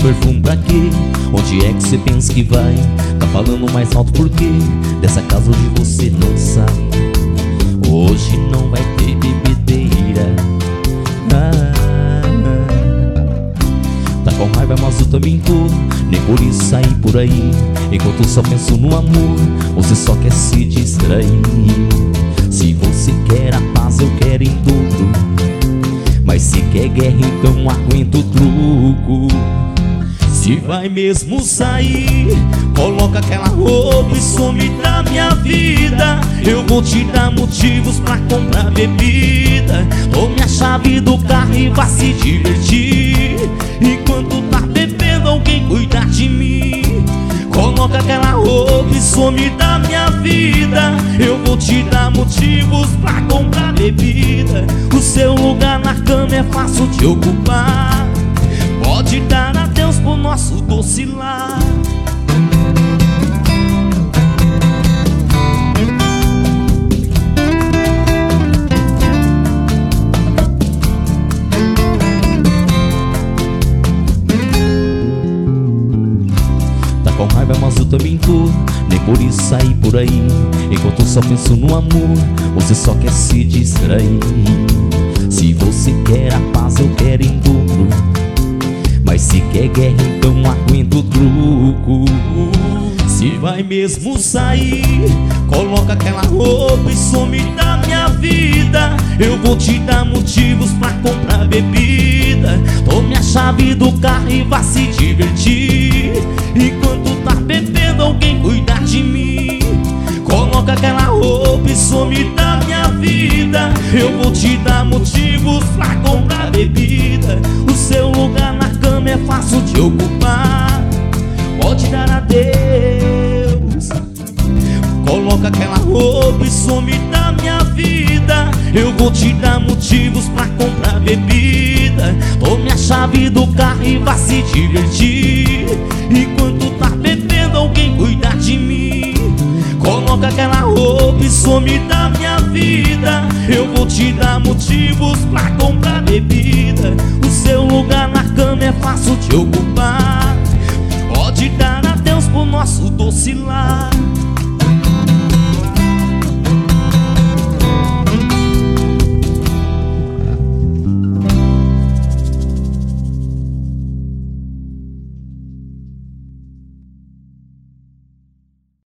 perfume pra quê? Onde é que você pensa que vai? Tá falando mais alto por quê? Dessa casa hoje você não sai. Hoje não vai ter bebedeira. Tá com raiva, mas eu também tô. Nem por isso sair por aí. Enquanto eu só penso no amor, você só quer se distrair. Se você quer a paz, eu quero em dobro. Mas se quer guerra, então aguenta o truco. Se vai mesmo sair, coloca aquela roupa e some da minha vida. Eu vou te dar motivos pra comprar bebida. Tome a chave do carro e vá se divertir. Enquanto tá bebendo, alguém cuidar de mim. Coloca aquela roupa e some da minha vida. Eu vou te dar motivos pra comprar bebida. O seu lugar na cama é fácil de ocupar. Pode dar adeus pro nosso doce lar. Tá com raiva, mas eu também tô. Nem por isso sair por aí. Enquanto eu só penso no amor, você só quer se distrair. Se você quer a paz, eu quero em dobro. Mas se quer guerra, então aguenta o truco. Se vai mesmo sair, coloca aquela roupa e some da minha vida. Eu vou te dar motivos pra comprar bebida. Tome a chave do carro e vá se divertir. Enquanto tá bebendo, alguém cuidar de mim. Coloca aquela roupa e some da minha vida. Eu vou te dar motivos pra comprar bebida. O seu lugar na cama é fácil de ocupar. Pode dar adeus. Coloca aquela roupa e some da minha vida. Eu vou te dar motivos pra comprar bebida. Tome a chave do carro e vá se divertir. Enquanto tá bebendo, alguém cuidar de mim. Coloca aquela roupa e some da minha vida. Eu vou te dar motivos pra comprar bebida. O seu lugar na cama é fácil de ocupar. Pode dar adeus pro nosso doce lar.